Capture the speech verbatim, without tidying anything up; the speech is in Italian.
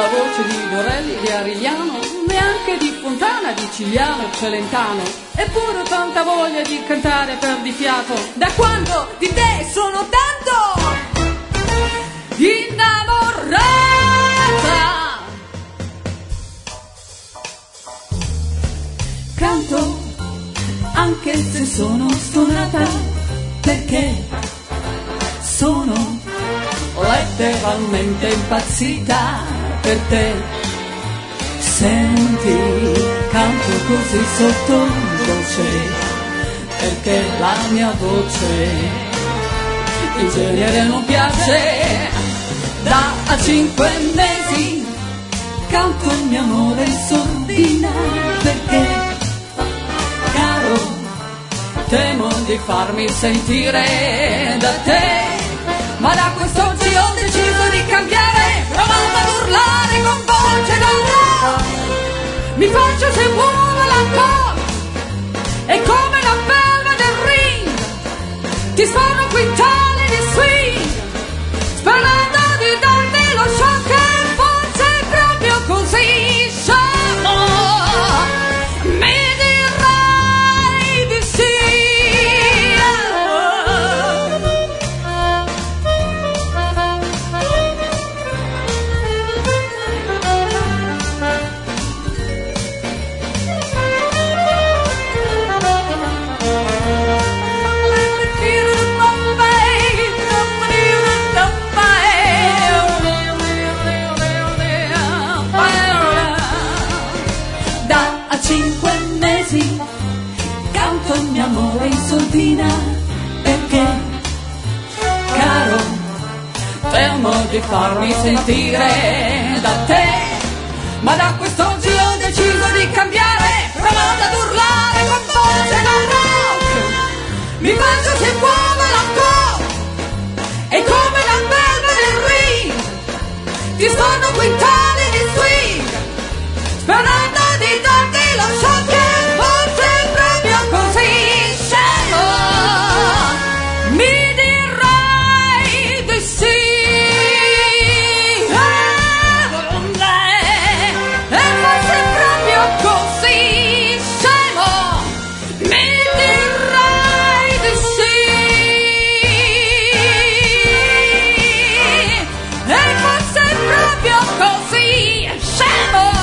la voce di Dorelli, di Arigliano, neanche di Fontana, di Cigliano, Celentano. Eppure ho tanta voglia di cantare per di fiato, da quando di te sono tanto innamorata. Canto anche se sono stonata, perché sono letteralmente impazzita per te. Senti, canto così sottovoce, perché la mia voce in genere non piace. Da cinque mesi canto il mio amore in sordina, perché, caro, temo di farmi sentire da te. Ma da quest'oggi ho deciso di cambiare, provando ad urlare con voce d'oro. Mi faccio se muove l'alcol, e come la belva del ring ti sforno quintali di swing, sperando di darti lo shock che forse è proprio così sciocco. Mi dirai di sì. Cinque mesi canto il mio amore in sordina, perché, caro, temo di farmi sentire da te. Ma da quest'oggi ho deciso di cambiare, provando ad urlare con voce da rock. Mi faccio se muove l'alcol, e come la belva del ring ti sforno quintali di swing, sperando di darti lo so che forse è proprio così scemo. Mi dirai di sì. E forse è proprio così scemo. Mi dirai di sì. E forse è proprio così scemo.